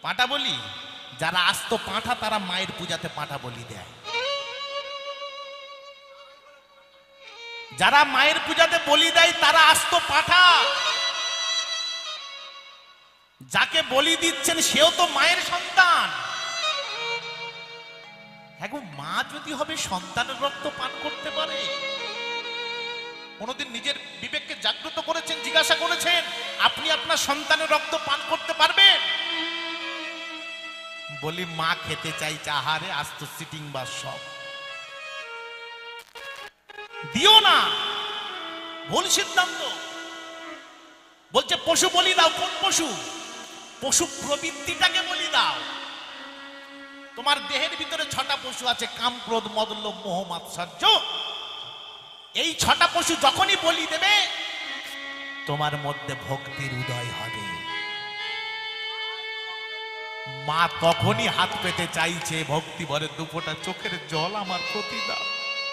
পাঁঠা বলি, যারা আস্ত পাঁঠা তারা মায়ের পূজাতে পাঁঠা বলি দেয়। যারা মায়ের পূজাতে বলি দেয় তারা আস্ত পাঁঠা। যাকে বলি দিচ্ছেন সেও তো মায়ের সন্তান। হ্যাঁ গো, মা যদি হবে সন্তানের রক্ত পান করতে পারে? কোনদিন নিজের বিবেককে জাগ্রত করেছেন, জিজ্ঞাসা করেছেন আপনি আপনার সন্তানের রক্ত পান করতে পারবেন? বলি মা খেতে চাইছে, আহারে আস্ত সিটিং বা সব দিও না, ভুল সিদ্ধান্ত। বলছে পশু বলি দাও। কোন পশু? পশু প্রবৃত্তিটাকে বলি দাও। তোমার দেহের ভিতরে 6টা পশু আছে, কাম, ক্রোধ, মদ, লোভ, মোহ, মাৎসর্য। এই 6টা পশু যখনই বলি দেবে তোমার মধ্যে ভক্তির উদয় হবে। মা তখনই হাত পেতে চাইছে ভক্তি ভরে, 2 ফোঁটা চোখের জল আমার প্রতি দাও।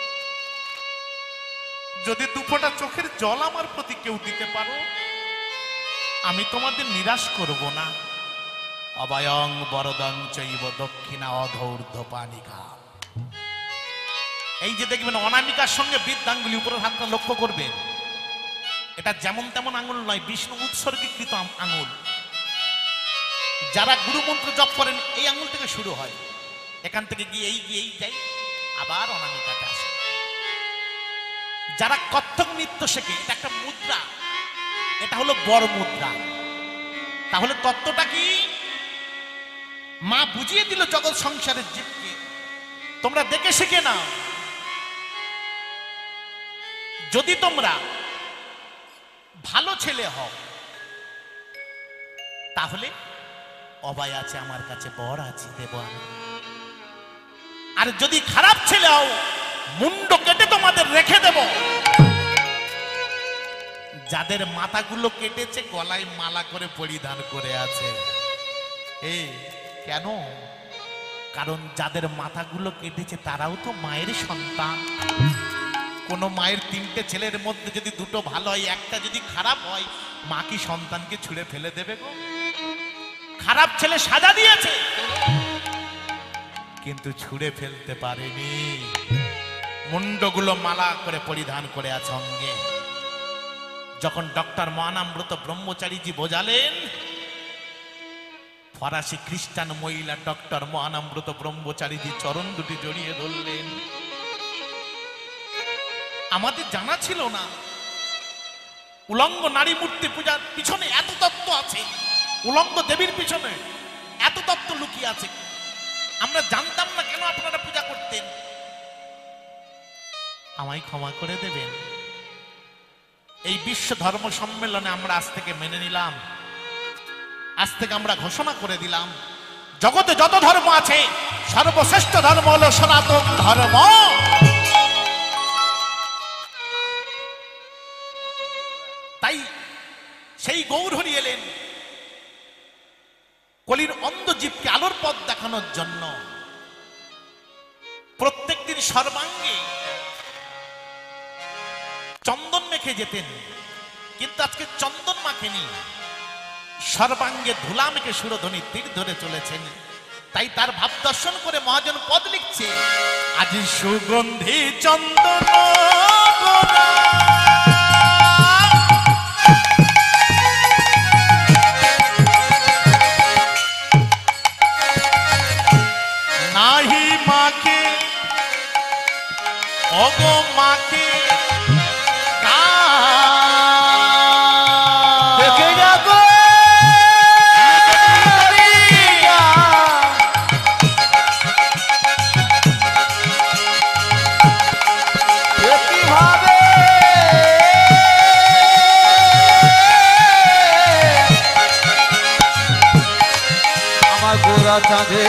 যদি 2 ফোঁটা চোখের জল আমার প্রতি কেউ দিতে পারো, আমি তোমাদের নিরাশ করব না। অভয়ং বরদং চৈব দক্ষিণা অধৌর্ধ্ব পানিকা। এই যে দেখবেন অনামিকার সঙ্গে বৃদ্ধাঙ্গুলি, উপরের হাতটা লক্ষ্য করবেন, এটা যেমন তেমন আঙুল নয়, বিষ্ণু উৎসর্গীকৃত আঙুল। যারা গুরুমন্ত্র জপ করেন এই আঙুল থেকে শুরু হয়, এখান থেকে গিয়েই যায়, আবার অনামিকাতে আসে। যারা কত্থক নৃত্য শেখে, এটা একটা মুদ্রা, এটা হলো বর মুদ্রা। তাহলে তত্ত্বটা কি? মা বুঝিয়ে দিল জগৎ সংসারের জীবকে, তোমরা দেখে শিখে নাও। যদি তোমরা ভালো ছেলে হও তাহলে অভয় আছে আমার কাছে, বর আছে, দেব আমি। আর যদি খারাপ ছেলে হও, মুন্ড কেটে তোমাদের রেখে দেব। যাদের মাথাগুলো কেটেছে গলায় মালা করে পরিধান করে আছে। কেন? কারণ যাদের মাথাগুলো কেটেছে তারাও তো মায়ের সন্তান। কোন মায়ের 3টে ছেলের মধ্যে যদি 2টো ভালো হয়, একটা যদি খারাপ হয়, মা কি সন্তানকে ছুঁড়ে ফেলে দেবে গো? খারাপ ছেলে সাজা দিয়েছে কিন্তু ছুঁড়ে ফেলতে পারেনি। মুন্ডগুলো মালা করে পরিধান করে আছে অঙ্গে। যখন ডক্টর মহানামব্রত ব্রহ্মচারীজি বোঝালেন, ফরাসি খ্রিস্টান মহিলা ডক্টর মহানামব্রত ব্রহ্মচারীজি চরণ দুটি জড়িয়ে ধরলেন। আমাদের জানা ছিল না উলঙ্গ নারী মূর্তি পূজার পিছনে এত তত্ত্ব আছে, উলঙ্গ দেবীর পিছনে এত তত্ত্ব লুকিয়ে আছে। আমরা জানতাম না, কেন আপনারা পূজা করতেন? আমায় ক্ষমা করে দেবেন। এই বিশ্ব ধর্ম সম্মেলনে আমরা আজ থেকে মেনে নিলাম, আজ থেকে আমরা ঘোষণা করে দিলাম, জগতে যত ধর্ম আছে সর্বশ্রেষ্ঠ ধর্ম হলো সনাতন ধর্ম। তাই সেই গৌরহরি এলেন কলির অন্ধ জীবকে আলোর পথ দেখানোর জন্য। প্রত্যেক দিন সর্বাঙ্গে চন্দন মেখে যেতেন, কিন্তু আজকে চন্দন মাখেনি, সর্বাঙ্গে ধুলা মেখে সুরধ্বনি তীর ধরে চলেছেন। তাই তার ভাব দর্শন করে মহাজন পদ লিখছে, আজ সুগন্ধি চন্দন নাহি মাকে অগো মাকে চাঁদে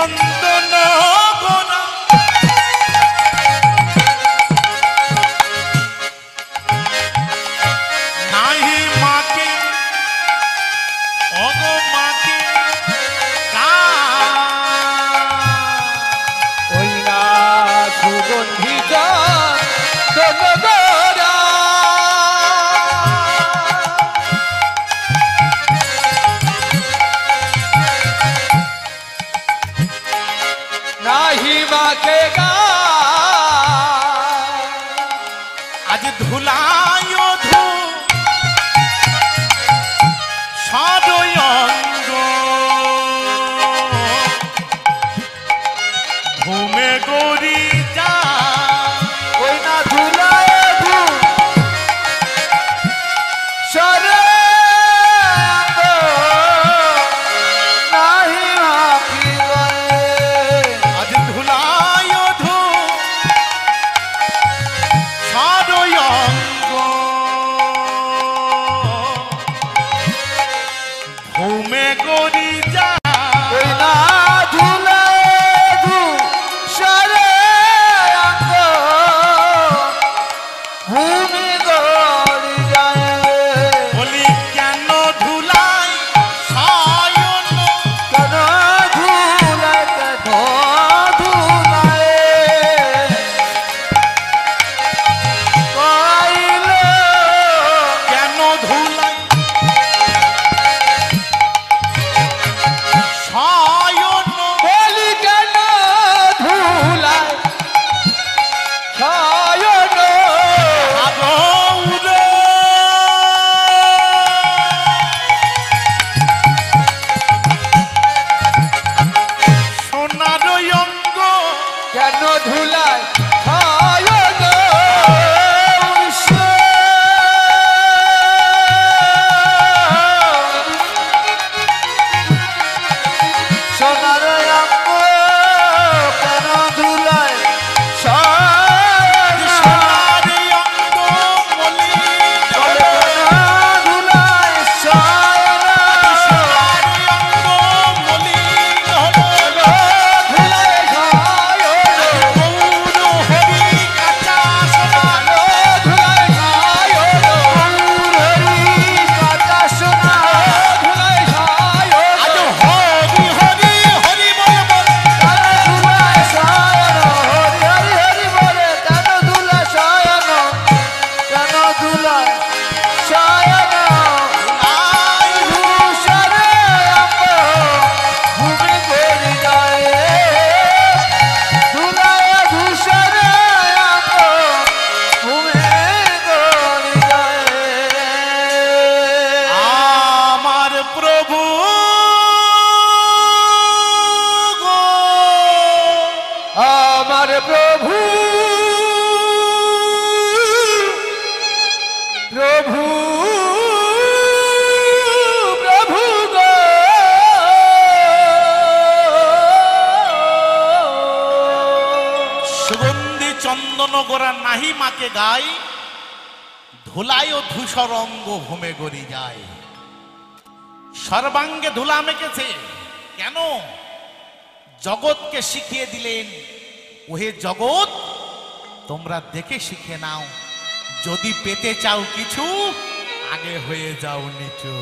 চন্দন গোরা নাহি মাকে অগ মাকে ওই না সুগন্ধি চন্দন গোরা নাহি মাকে আজ ধুলায় ধু সাদয়ঙ্গ ঘুমে গড়ি যা ওই না ধুলায় ধু সরে নাহি মাকি আজ ধুলায় ধু সাদয়ঙ্গ ঘুমে গড়ি যা ওই না ধুলায় ধু সরে ভূমি গড়ি যায় বলি কেন ধুলাই সায়ন কেন ধুলায় কেন ধুলায় কইলে কেন ধুলাই সায়ন বলি কেন ধুলায় সায়ন আদৌরে সোনার অঙ্গ কেন ধুলায় সায়ন সোনার অঙ্গ কেন ধুলায় সায়ন সোনার অঙ্গ মলি ধুলায় সায়ন সোনার অঙ্গ মলি ধুলায় সায়ন গৌর হরি কাঁচা সোনা ধুলায় সায়ন হরি কাটা সোনা ধুলায় সায়ন আজ হরি হরি হরি বল বল ধুলায় সায়ন হরি হরি হরি বলে কেন ধুলায় সায়ন কেন ধুলায় সায়ন আই ধূসরে অঙ্গ ভূমি গড়ি যায় ধুলায় ধূসরে অঙ্গ ভূমি গড়ি যায় আমার প্রভু গো আমার প্রভু প্রভু প্রভু গো সুগন্ধি চন্দন গোরা নাহি মাকে গাই ধুলায় ও ধূসর অঙ্গ ভূমে গড়ি যায় সর্বাঙ্গে ধুলা মেখেছে কেন জগৎকে শিখিয়ে দিলেন ওহে জগৎ তোমরা দেখে শিখে নাও যদি পেতে চাও কিছু আগে হয়ে যাও নিচু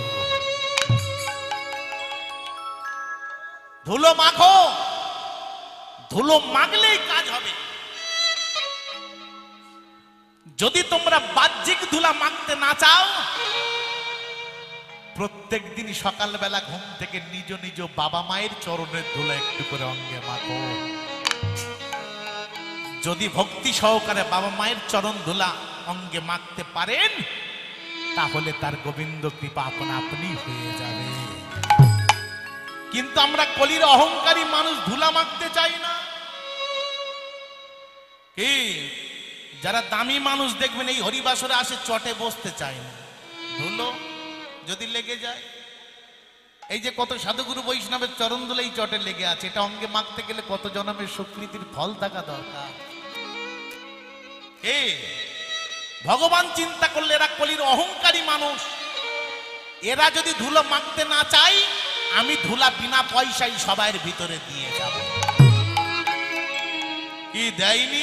ধুলো মাখো ধুলো মাখলেই কাজ হবে যদি তোমরা বাহ্যিক ধুলা মাখতে না চাও প্রত্যেক দিন সকালবেলা ঘুম থেকে নিজ নিজ বাবা মায়ের চরণের ধুলা একটু করে অঙ্গে মাখো যদি ভক্তি সহকারে বাবা মায়ের চরণ ধুলা অঙ্গে মাখতে পারেন তাহলে তার গোবিন্দ কৃপা আপনা আপনি হয়ে যাবে কিন্তু আমরা কলির অহংকারী মানুষ ধুলা মাখতে চাই না কি যারা দামি মানুষ দেখবেন এই হরিবাসরে আসে চটে বসতে চায় না ধুলো যদি লেগে যায় এই যে কত সাধুগুরু বৈষ্ণবের চরণ ধুলো এই চটে লেগে আছে এটা অঙ্গে মাখতে গেলে কত জন্মের সুকৃতির ফল থাকা দরকার ভগবান চিন্তা করলে এরা কলির অহংকারী মানুষ এরা যদি ধুলো মাখতে না চায় আমি ধুলা বিনা পয়সায় সবার ভিতরে দিয়ে যাব কি দেয়নি?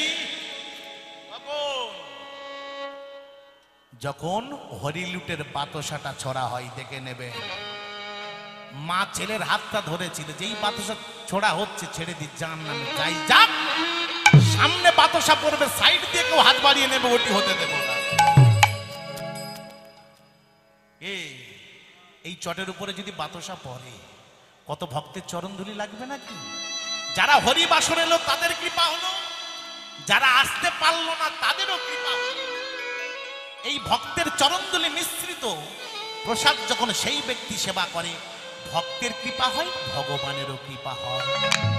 যখন হরিলুটের বাতাসাটা ছড়া হয় দেখে নেবে, মা ছেলের হাতটা ধরেছিল, যেই বাতাসা ছোড়া হচ্ছে ছেড়ে দি, জান নামে যাই যাক, সামনে বাতাসা পড়বে, সাইড দিয়ে কেউ হাত বাড়িয়ে নেবে, ওটি হতে দেব না। এই চটের উপরে যদি বাতাসা পড়ে, কত ভক্তের চরণধুলি লাগবে নাকি? যারা হরিবাসর এলো তাদের কৃপা হলো, যারা আসতে পারলো না তাদেরও কৃপা হলো। এই ভক্তের চরণধুলি মিশ্রিত প্রসাদ যখন সেই ব্যক্তি সেবা করে, ভক্তের কৃপা হয়, ভগবানেরও কৃপা হয়।